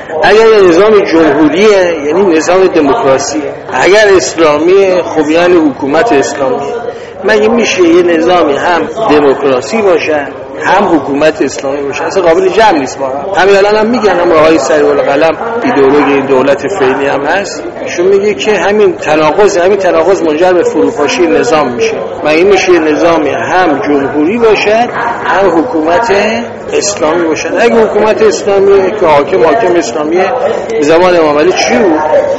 اگر نظام جمهوریه یعنی نظام دموکراسی، اگر اسلامیه خب یعنی حکومت اسلامی. مگه میشه یه نظامی هم دموکراسی باشه هم حکومت اسلامی باشه؟ اصلا قابل جمع نیست. با همین الان هم میگن، هم آقای سریع القلم ایدئولوژی این دولت فعلی هم هست، ایشون میگه که همین تناقض منجر به فروپاشی نظام میشه. مگه میشه نظامی هم جمهوری باشد هم حکومت اسلامی باشد؟ اگه حکومت اسلامی که حاکم اسلامیه، زمان امام علی چی بود؟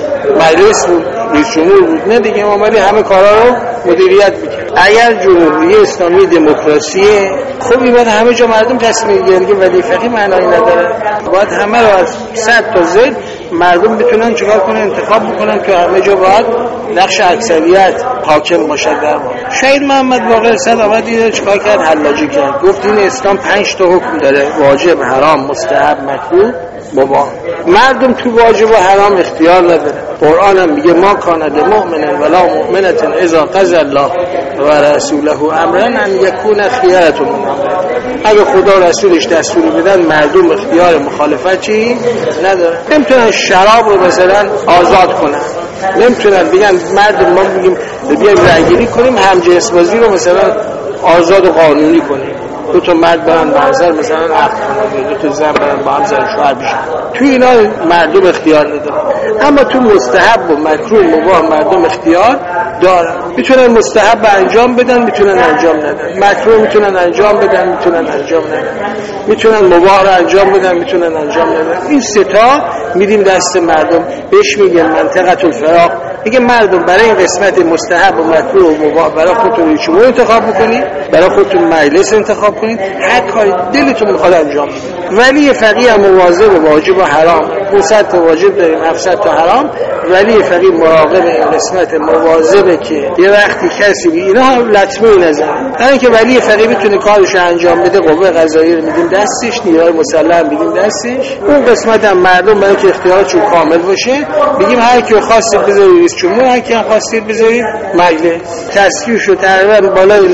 مجلس بود، رئیس جمهور بود، نه دیگه امام علی همه کارا رو مدیریت میکرد. اگر جمهوری اسلامی دموکراسیه خب این باید همه جا مردم تصمیم بگیرن که ولی فقیه معنایی نداره. باید همه رو از صد تا زد مردم بتونن چیکار کنن، انتخاب بکنن که همه جا باید نقش اکثریت حاکم باشد. در واقع شهید محمد باقر صد آمد اینو چیکار کرد؟ حلاجی کرد. گفت این اسلام 5 تا حکم داره: واجب، حرام، مستحب، مکروه، مباح. مردم تو واجب و حرام اختیار نداره. قرآن هم میگه ما کان للمؤمن ولا مؤمنة اذا قضى الله و رسوله امرا ان یکون خیرة من امرهم. اگه خدا رسولش دستوری بدن مردم اختیار مخالفت چی نداره. نمیتونن شراب رو مثلا آزاد کنن، نمیتونن بگن مردم ما بگیم بیایم رأیگیری کنیم همجنس بازی رو مثلا آزاد و قانونی کنیم، 2 تا مرد برن محضر مثلا عقد کنن، 2 تا زن برن با هم زن شوهر بشن. تو اینا مردم اختیار ندارن. اما تو مستحب و مکروه مباح مردم اختیار دارن. میتونن مستحب انجام بدن، میتونن انجام ندن. مکروه میتونن انجام بدن، میتونن انجام ندن. میتونن مباح رو انجام بدن، میتونن انجام ندن. این 3 تا میدیم دست مردم. بهش میگن منطقه الفراغ. میگه مردم برای این قسمت مستحب و مکروه و مباح برای خودتون شما انتخاب بکنید، برای خودتون مجلس انتخاب کنید، هر کاری دلتون میخواد انجام بدید. ولی فقیه هم مواظب واجب و حرام، 500 تا واجب داریم، 700 تا حرام. ولی فقیه مراقب این قسمت، مواظبه که یه وقتی کسی به اینا هم لطمه نزنه. در اینکه ولی فقیه میتونه کارش انجام بده، قوه قضاییه رو میدیم دستش، نیروی مسلح میدیم دستش. اون قسمت هم مردم برای که اختیاراتشون کامل باشه بگیم هر کی خواستید بذارید رئیس جمهور، هر کی خواستید بذارید مجلس. تصویبشو تقریبا بالای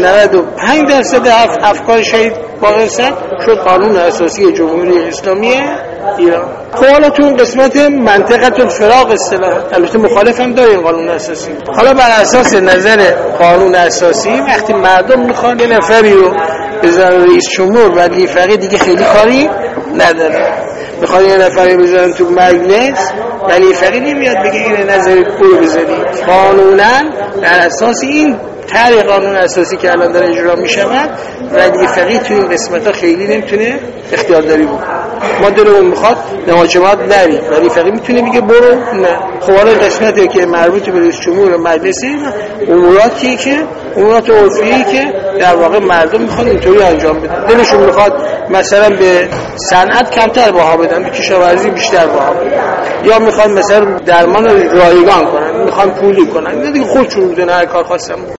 95% افکار شهید باقر صدر شد قانون اساسی جمهوری اسلامی ایران. خب حالا تو اون قسمت منطقه الفراغ اصطلاح، البته مخالف هم داره این قانون اساسی. حالا بر اساس نظر قانون اساسی وقتی مردم میخوان یه نفری رو بذارن رئیس جمهور، ولی فقیه دیگه خیلی کاری نداره. میخوان یه نفری بذارن تو مجلس، ولی فقیه نمیاد بگه این نظر رو بذارید. قانونا بر اساس این طرح قانون اساسی که الان داره اجرا میشود، ولی فقیه تو این قسمت‌ها خیلی نمیتونه اختیارداری بکنه. ما دلمون میخواد نماجمات نریم، ولی فقیه میتونه بگه برو نه. خب حالا قسمتی که مربوط به رئیس جمهور و مجلسی، اموراتی که امورات عرفی که در واقع مردم میخوان اینطوری انجام بدن. دلشون میخواد مثلا به صنعت کمتر بها بدن، به کشاورزی بیشتر بها بدن، یا میخوان مثلا درمان رایگان کنن، میخوان پولی کنن. دیگه خودشون میدونن هر کار خواستن.